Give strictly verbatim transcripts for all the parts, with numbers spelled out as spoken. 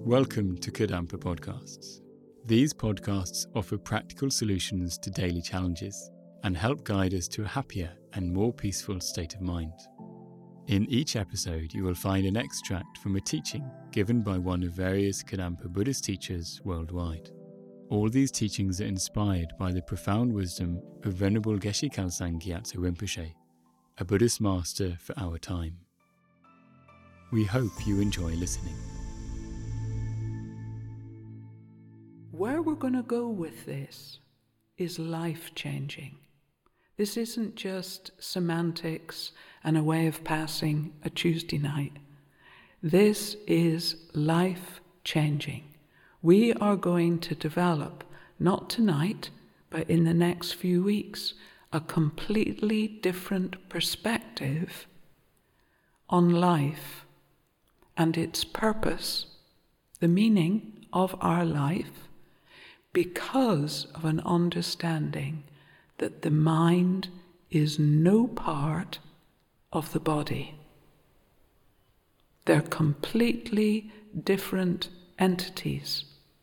Welcome to Kadampa Podcasts. These podcasts offer practical solutions to daily challenges and help guide us to a happier and more peaceful state of mind. In each episode, you will find an extract from a teaching given by one of various Kadampa Buddhist teachers worldwide. All these teachings are inspired by the profound wisdom of Venerable Geshe Khalsang Gyatso Rinpoche, a Buddhist master for our time. We hope you enjoy listening. Where we're going to go with this is life-changing. This isn't just semantics and a way of passing a Tuesday night. This is life-changing. We are going to develop, not tonight, but in the next few weeks, a completely different perspective on life and its purpose, the meaning of our life, because of an understanding that the mind is no part of the body. They're completely different entities.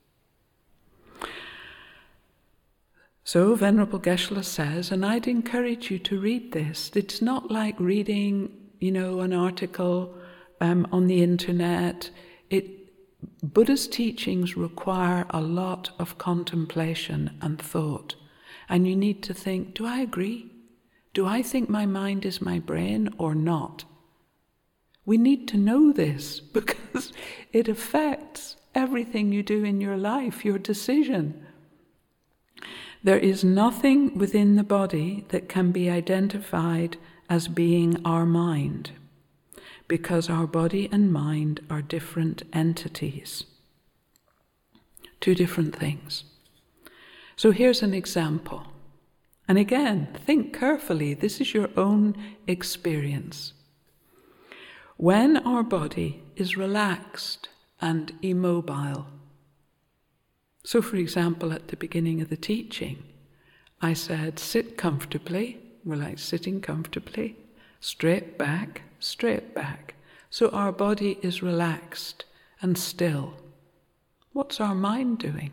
So Venerable Geshe says, and I'd encourage you to read this. It's not like reading, you know, an article um, on the internet. It Buddha's teachings require a lot of contemplation and thought. And you need to think, do I agree? Do I think my mind is my brain or not? We need to know this because it affects everything you do in your life, your decision. There is nothing within the body that can be identified as being our mind, because our body and mind are different entities. Two different things. So here's an example. And again, think carefully. This is your own experience. When our body is relaxed and immobile, so for example, at the beginning of the teaching, I said, sit comfortably, we're like sitting comfortably, straight back, straight back. So our body is relaxed and still. What's our mind doing?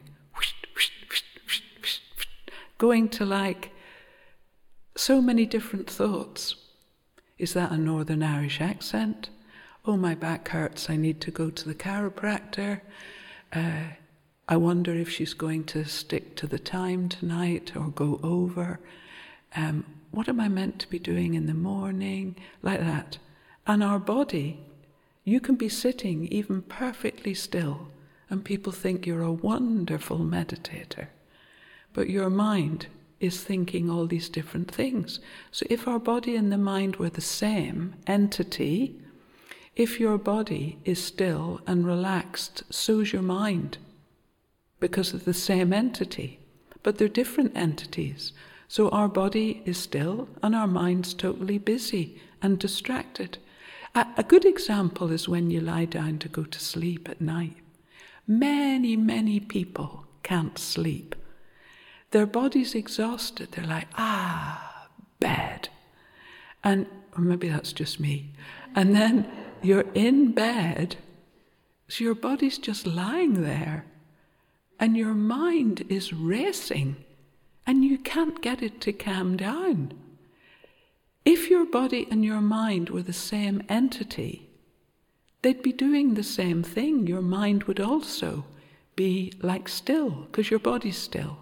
Going to like so many different thoughts. Is that a Northern Irish accent? Oh, my back hurts, I need to go to the chiropractor. Uh, I wonder if she's going to stick to the time tonight or go over. Um, what am I meant to be doing in the morning? Like that. And our body, you can be sitting even perfectly still and people think you're a wonderful meditator. But your mind is thinking all these different things. So if our body and the mind were the same entity, if your body is still and relaxed, so's your mind, because of the same entity. But they're different entities. So our body is still and our mind's totally busy and distracted. A, a good example is when you lie down to go to sleep at night. Many, many people can't sleep. Their body's exhausted. They're like, ah, bed. And, or maybe that's just me. And then you're in bed, so your body's just lying there. And your mind is racing, and you can't get it to calm down. If your body and your mind were the same entity, they'd be doing the same thing. Your mind would also be like still, because your body's still.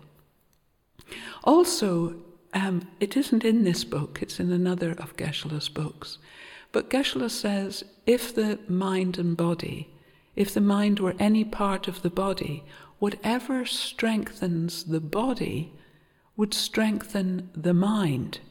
Also, um, it isn't in this book, it's in another of Geshe-la's books. But Geshe-la says, if the mind and body, if the mind were any part of the body, whatever strengthens the body would strengthen the mind.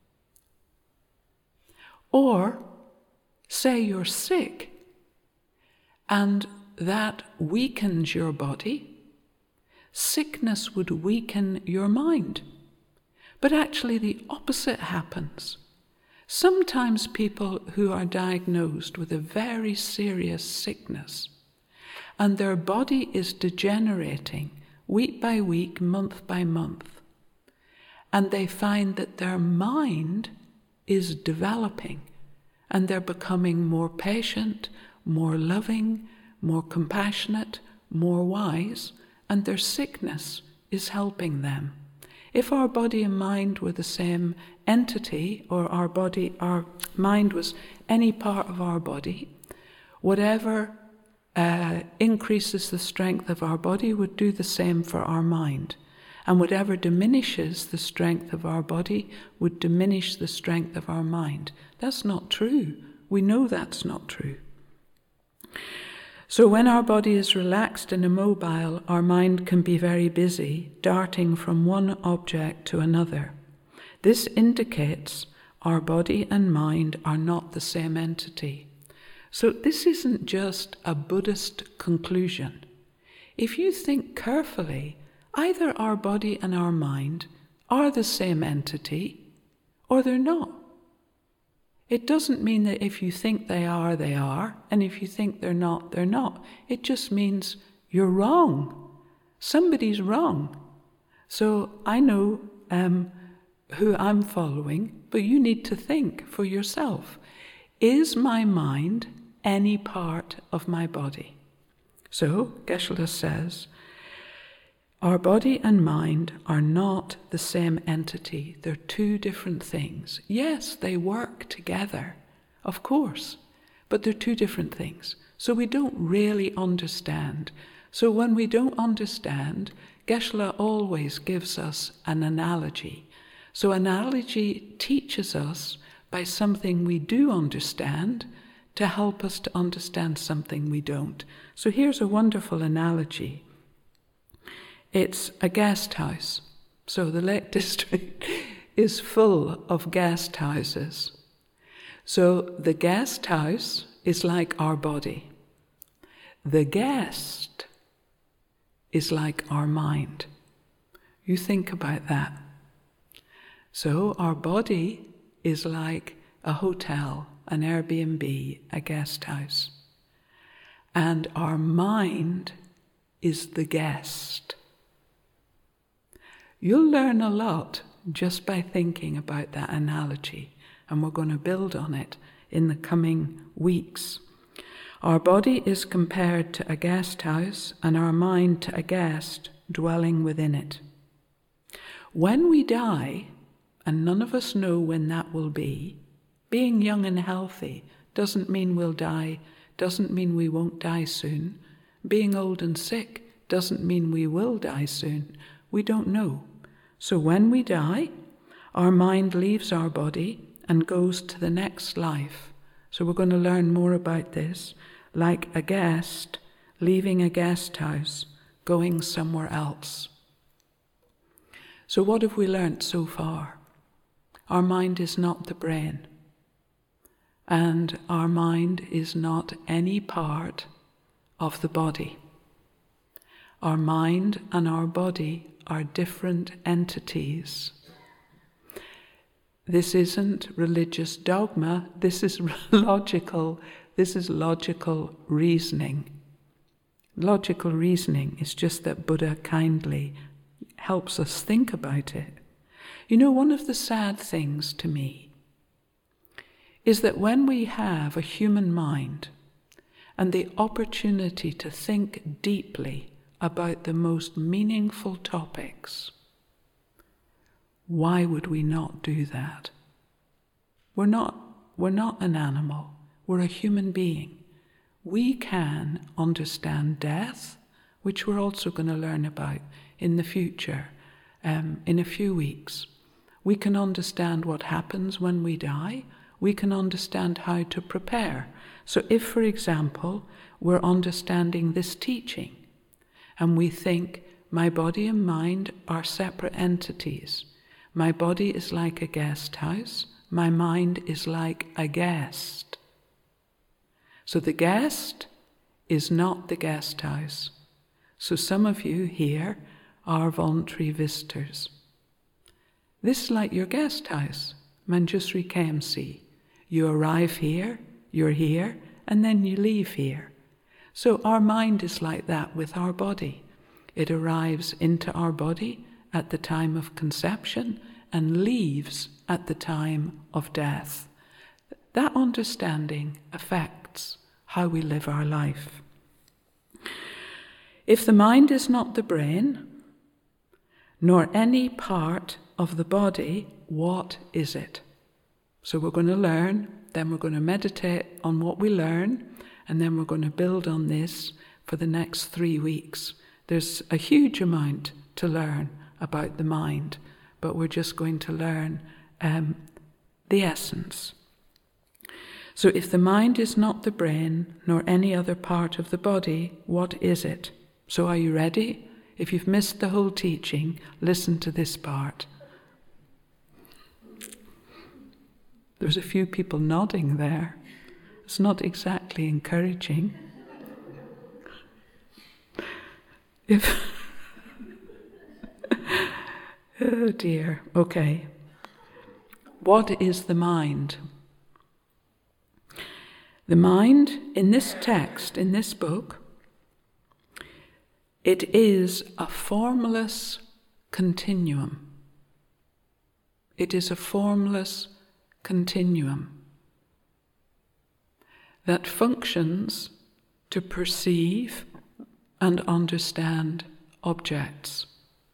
Or, say you're sick, and that weakens your body, sickness would weaken your mind. But actually the opposite happens. Sometimes people who are diagnosed with a very serious sickness and their body is degenerating week by week, month by month, and they find that their mind is developing and they're becoming more patient, more loving, more compassionate, more wise, and their sickness is helping them. If our body and mind were the same entity, or our body, our mind was any part of our body, whatever uh, increases the strength of our body would do the same for our mind. And whatever diminishes the strength of our body would diminish the strength of our mind. That's not true. We know that's not true. So when our body is relaxed and immobile, our mind can be very busy, darting from one object to another. This indicates our body and mind are not the same entity. So this isn't just a Buddhist conclusion. If you think carefully, either our body and our mind are the same entity, or they're not. It doesn't mean that if you think they are, they are, and if you think they're not, they're not. It just means you're wrong. Somebody's wrong. So I know um, who I'm following, but you need to think for yourself. Is my mind any part of my body? So Geshe-la says, our body and mind are not the same entity. They're two different things. Yes, they work together, of course, but they're two different things. So we don't really understand. So when we don't understand, Geshe-la always gives us an analogy. So analogy teaches us by something we do understand to help us to understand something we don't. So here's a wonderful analogy. It's a guest house. So the Lake District is full of guest houses. So the guest house is like our body. The guest is like our mind. You think about that. So our body is like a hotel, an Airbnb, a guest house. And our mind is the guest. You'll learn a lot just by thinking about that analogy, and we're going to build on it in the coming weeks. Our body is compared to a guest house, and our mind to a guest dwelling within it. When we die, and none of us know when that will be, being young and healthy doesn't mean we'll die, doesn't mean we won't die soon. Being old and sick doesn't mean we will die soon. We don't know. So when we die, our mind leaves our body and goes to the next life. So we're going to learn more about this, like a guest leaving a guest house, going somewhere else. So what have we learnt so far? Our mind is not the brain, and our mind is not any part of the body. Our mind and our body are different entities. This isn't religious dogma, this is logical, this is logical reasoning. Logical reasoning is just that Buddha kindly helps us think about it. You know, one of the sad things to me is that when we have a human mind and the opportunity to think deeply about the most meaningful topics, why would we not do that? We're not, we're not an animal, we're a human being. We can understand death, which we're also going to learn about in the future, um, in a few weeks. We can understand what happens when we die. We can understand how to prepare. So if, for example, we're understanding this teaching, and we think, my body and mind are separate entities. My body is like a guest house. My mind is like a guest. So the guest is not the guest house. So some of you here are voluntary visitors. This is like your guest house, Manjusri K M C. You arrive here, you're here, and then you leave here. So our mind is like that with our body. It arrives into our body at the time of conception and leaves at the time of death. That understanding affects how we live our life. If the mind is not the brain, nor any part of the body, what is it? So we're going to learn, then we're going to meditate on what we learn, and then we're going to build on this for the next three weeks. There's a huge amount to learn about the mind, but we're just going to learn um, the essence. So if the mind is not the brain, nor any other part of the body, what is it? So are you ready? If you've missed the whole teaching, listen to this part. There's a few people nodding there. It's not exactly encouraging. If oh dear, okay. What is the mind? The mind, in this text, in this book, it is a formless continuum. It is a formless continuum that functions to perceive and understand objects.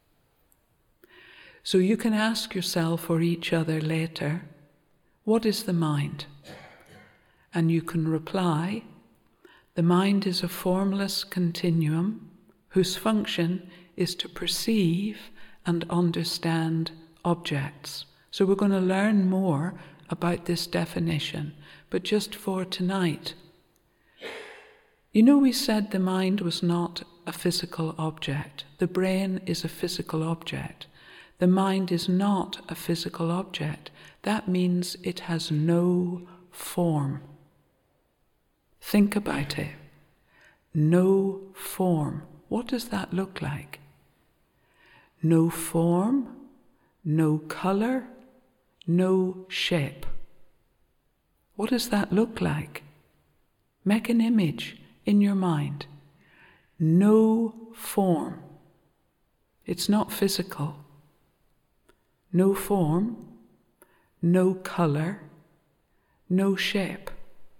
So you can ask yourself or each other later, what is the mind? And you can reply, the mind is a formless continuum whose function is to perceive and understand objects. So we're going to learn more about this definition, but just for tonight. You know, we said the mind was not a physical object. The brain is a physical object. The mind is not a physical object. That means it has no form. Think about it. No form. What does that look like? No form, no color, no shape. What does that look like? Make an image in your mind. No form. It's not physical. No form, no color, no shape.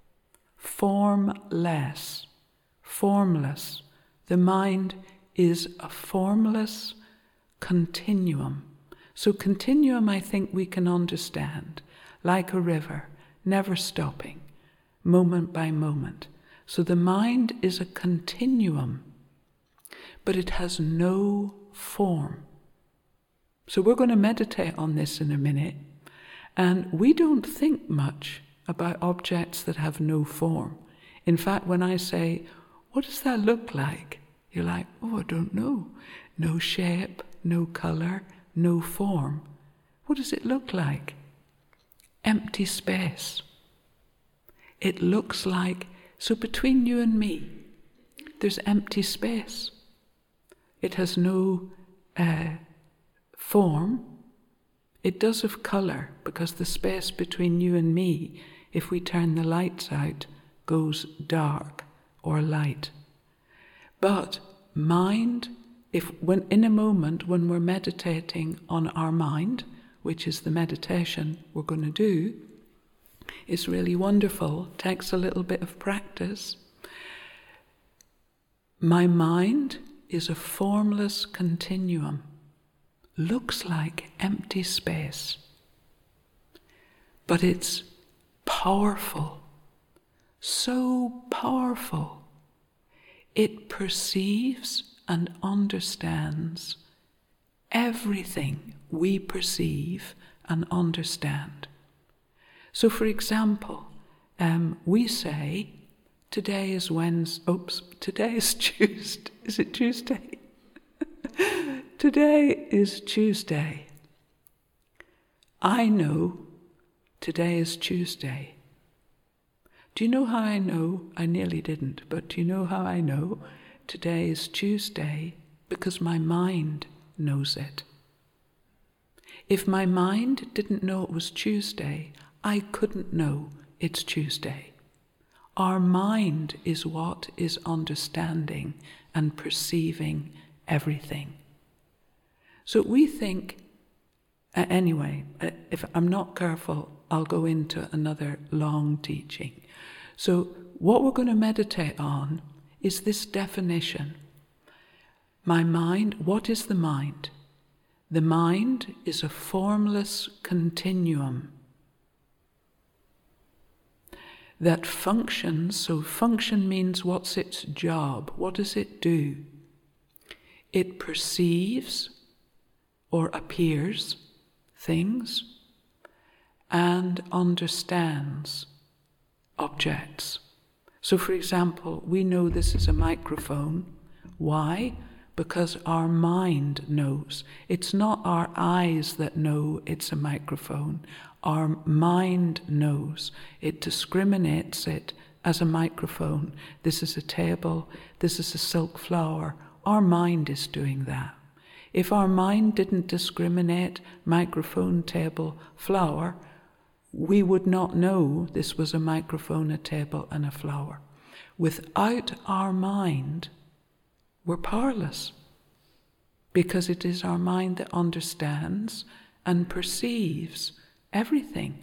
Formless. Formless. The mind is a formless continuum. So continuum, I think we can understand, like a river, never stopping, moment by moment. So the mind is a continuum, but it has no form. So we're going to meditate on this in a minute, and we don't think much about objects that have no form. In fact, when I say, what does that look like? You're like, oh, I don't know. No shape, no color, no form. What does it look like? Empty space. It looks like, so between you and me, there's empty space. It has no uh, form. It does have color, because the space between you and me, if we turn the lights out, goes dark or light. But mind, if when in a moment when we're meditating on our mind, which is the meditation we're going to do, is really wonderful, takes a little bit of practice. My mind is a formless continuum, looks like empty space, but it's powerful, so powerful. It perceives and understands everything we perceive and understand. So, for example, um, we say, today is Wednesday, oops, today is Tuesday, is it Tuesday? Today is Tuesday. I know today is Tuesday. Do you know how I know? I nearly didn't, but do you know how I know today is Tuesday? Because my mind knows it. If my mind didn't know it was Tuesday, I couldn't know it's Tuesday. Our mind is what is understanding and perceiving everything. So we think, uh, anyway, uh, if I'm not careful, I'll go into another long teaching. So what we're going to meditate on is this definition. My mind, what is the mind? The mind is a formless continuum that functions. So function means what's its job? What does it do? It perceives or appears things and understands objects. So for example, we know this is a microphone. Why? Because our mind knows. It's not our eyes that know it's a microphone. Our mind knows. It discriminates it as a microphone. This is a table. This is a silk flower. Our mind is doing that. If our mind didn't discriminate microphone, table, flower, we would not know this was a microphone, a table, and a flower. Without our mind, we're powerless, because it is our mind that understands and perceives everything.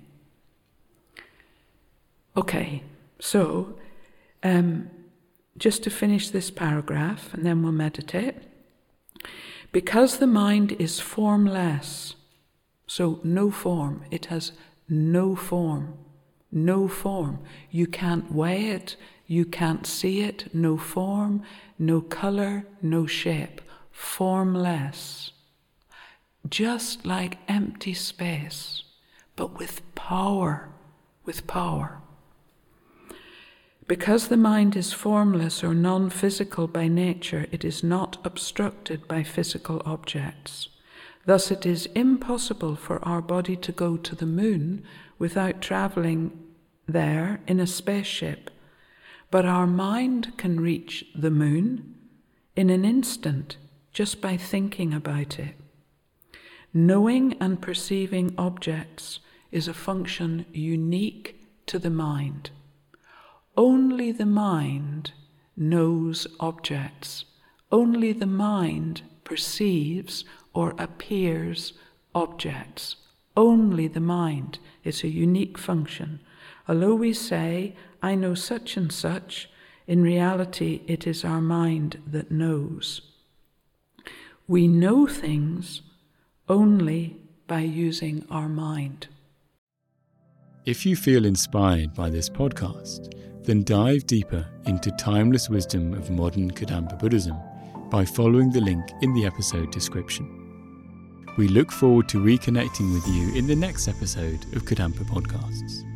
Okay, so um, just to finish this paragraph, and then we'll meditate. Because the mind is formless, so no form, it has no form, no form. You can't weigh it, you can't see it, no form, no colour, no shape, formless. Just like empty space, but with power, with power. Because the mind is formless or non-physical by nature, it is not obstructed by physical objects. Thus it is impossible for our body to go to the moon without travelling there in a spaceship. But our mind can reach the moon in an instant just by thinking about it. Knowing and perceiving objects is a function unique to the mind. Only the mind knows objects. Only the mind perceives or appears objects. Only the mind. It's a unique function. Although we say, I know such and such, in reality it is our mind that knows. We know things only by using our mind. If you feel inspired by this podcast, then dive deeper into timeless wisdom of modern Kadampa Buddhism by following the link in the episode description. We look forward to reconnecting with you in the next episode of Kadampa Podcasts.